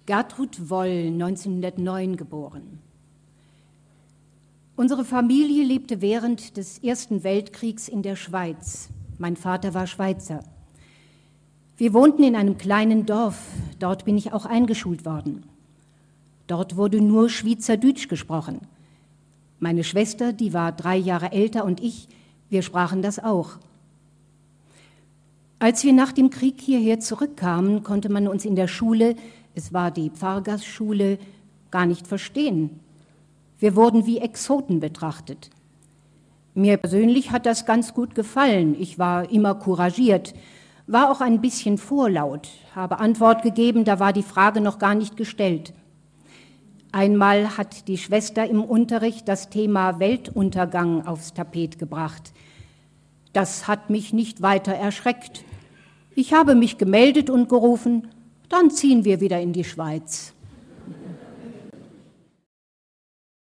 Gertrud Woll, 1909 geboren. Unsere Familie lebte während des Ersten Weltkriegs in der Schweiz. Mein Vater war Schweizer. Wir wohnten in einem kleinen Dorf. Dort bin ich auch eingeschult worden. Dort wurde nur Schweizerdeutsch gesprochen. Meine Schwester, die war 3 Jahre älter, und ich, wir sprachen das auch. Als wir nach dem Krieg hierher zurückkamen, konnte man uns in der Schule, es war die Pfarrgastschule, gar nicht verstehen. Wir wurden wie Exoten betrachtet. Mir persönlich hat das ganz gut gefallen. Ich war immer couragiert, war auch ein bisschen vorlaut, habe Antwort gegeben, da war die Frage noch gar nicht gestellt. Einmal hat die Schwester im Unterricht das Thema Weltuntergang aufs Tapet gebracht. Das hat mich nicht weiter erschreckt. Ich habe mich gemeldet und gerufen, dann ziehen wir wieder in die Schweiz.